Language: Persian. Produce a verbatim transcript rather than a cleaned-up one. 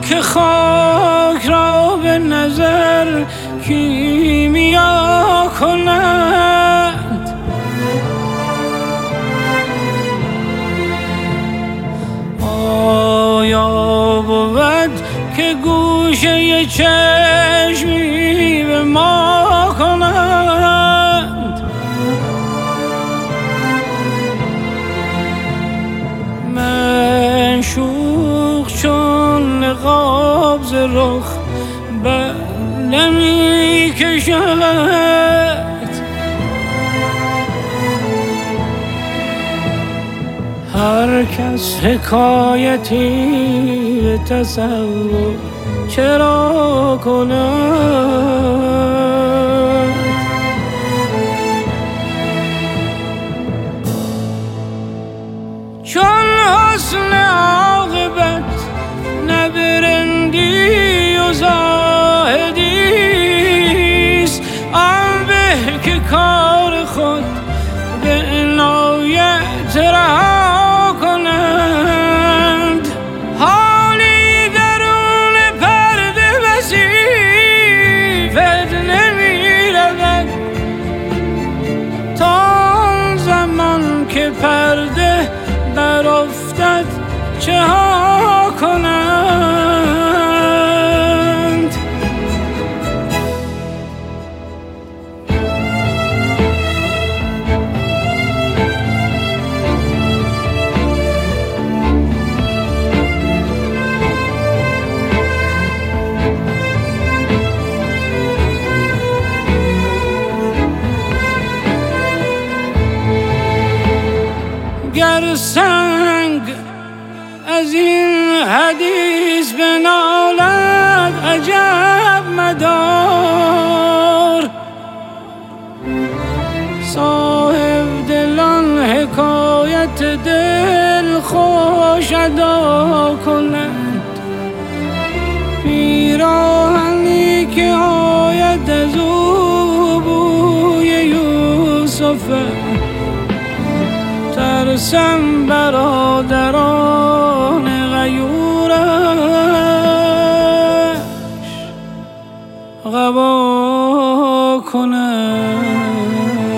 که خاک را به نظر کیمیا کنند. آیا بود که گوشه چشمی به ما کنند؟ منشوق چون نقاب ز رخ بر نمی کشد. هر کس حکایتی به تصور چرا کند؟ چون حسن عاقبت نه برندی و زاهدیست، آن به که کار خود به عنایت رها کنند. حالی درون پرده وظیفت نمی رود تا آن زمان که پرده برافتد چه ها کنند؟ گر سنگ از این حدیث بنالد عجب مدار. صاحب دلان حکایت دل خوش ادا کنند. پیراهنی که آید از او بوی یوسفه، ترسم برادران غیورش قبا کنند.